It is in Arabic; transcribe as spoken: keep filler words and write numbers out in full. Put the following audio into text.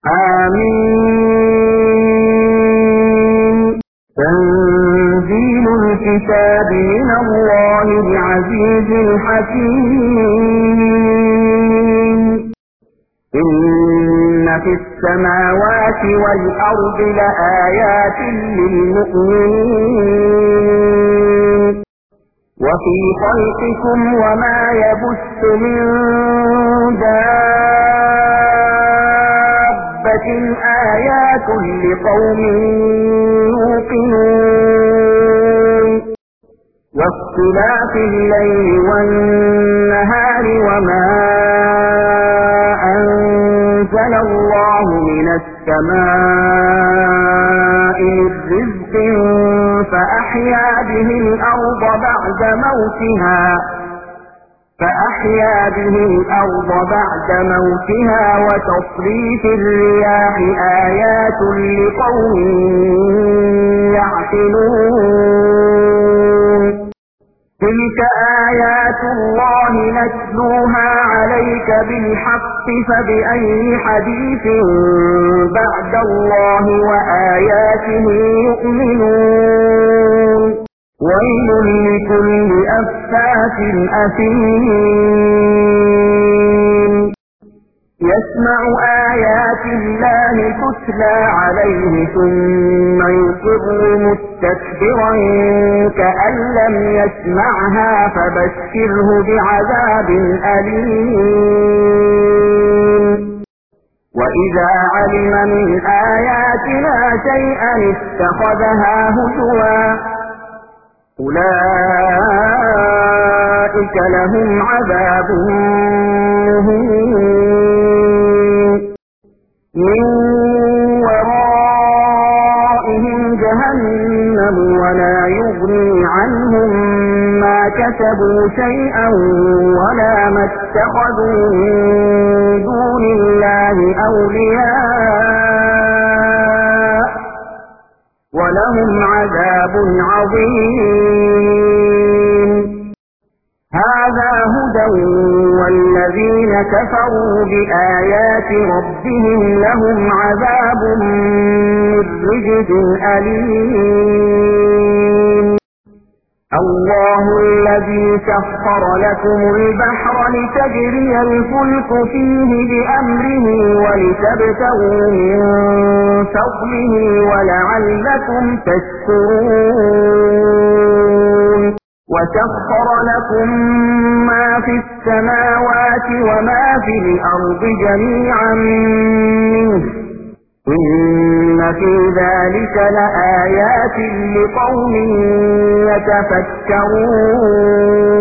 آمين. تنزيل الكتاب من الله العزيز الحكيم. إن في السماوات والأرض لآيات للمؤمنين وفي خلقكم وما يبث من دابة آيات لقوم يوقنون واختلاف الليل والنهار وما أنزل الله من السماء من رزق فأحيا به الأرض بعد موتها فأحيا به الأرض بعد موتها وتصريف الرياح آيات لقوم يعقلون. تلك آيات الله نتلوها عليك بالحق فبأي حديث بعد الله وآياته يؤمنون. ويل لكل أفاك أثيم يسمع آيات الله تتلى عليه ثم يصر مستكبرا كأن لم يسمعها فبشره بعذاب أليم. وإذا علم من آياتنا شيئا اتخذها هزوا أولئك لهم عذاب مهين من ورائهم جهنم ولا يغني عنهم ما كسبوا شيئا ولا ما اتخذوا من دون الله أولياء ولهم عذاب عظيم. هذا هدى والذين كفروا بآيات ربهم لهم عذاب من رجز أليم. الله الذي سخر لكم البحر لتجري الفلك فيه بأمره ولتبتغوا من فضله ولعلكم تشكرون. وسخر لكم ما في السماوات وما في الأرض جميعا منه إن في ذلك لآيات لقوم يتفكرون.